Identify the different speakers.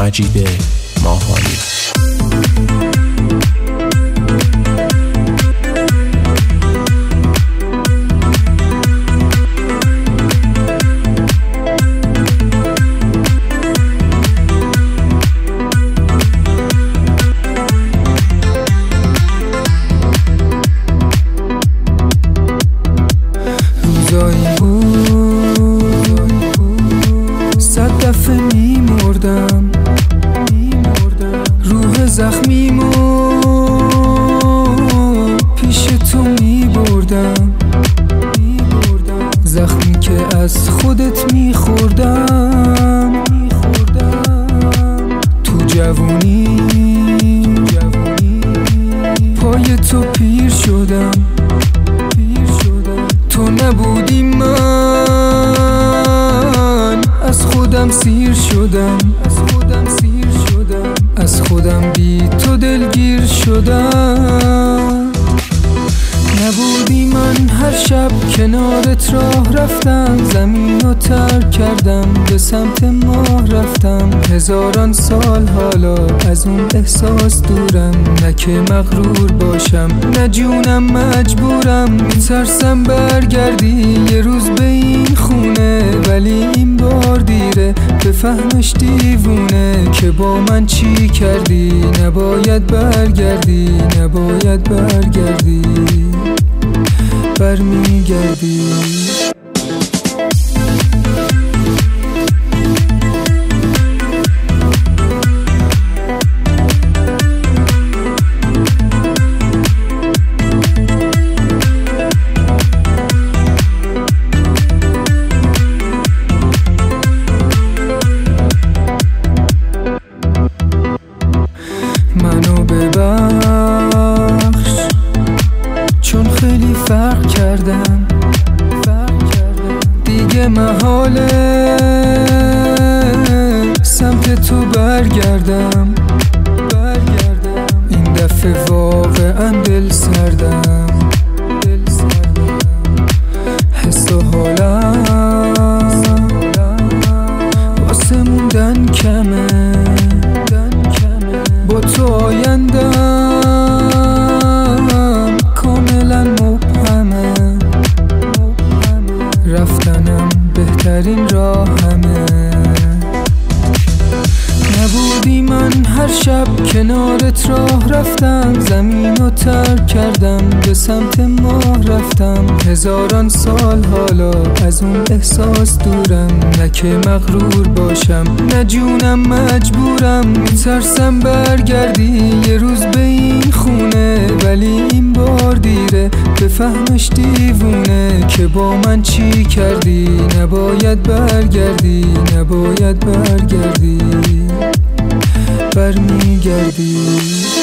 Speaker 1: مجید ماهانی.
Speaker 2: روزایی بود 100 دفعه میمردم، روح زخمیمو پیش تو میبردم، زخمی که از خودت میخوردم. تو جوونی پای تو پیر شدم، تو نبودی من از خودم سیر شدم، از خودم بی تو دلگیر شدم. نبودی من هر شب کنارت راه رفتم، زمین رو ترک کردم به سمت ماه رفتم. هزاران سال حالا از اون احساس دورم، نه که مغرور باشم نه جونم مجبورم. میترسم برگردی یه روز به این خونه، ولی این بار دیره بفهمش دیوونه که با من چی کردی. نباید برگردی، نباید برگردی، برمیگردی. منو ببخش چون خیلی فرق کردم، دیگه محاله سمت تو برگردم. این دفعه واقعا دل سردم، حس و حالم واسه موندن کمه. با تو آیندم کاملا مبهمه، رفتنم بهترین راهمه. نبودی من هر شب کنارت راه رفتم، زمین رو ترک کردم به سمت ماه رفتم. هزاران سال حالا از اون احساس دورم، نه که مغرور باشم نه جونم مجبورم. میترسم برگردی یه روز به این خونه، ولی این بار دیره بفهمش دیوونه که با من چی کردی. نباید برگردی، نباید برگردی، برمیگردی.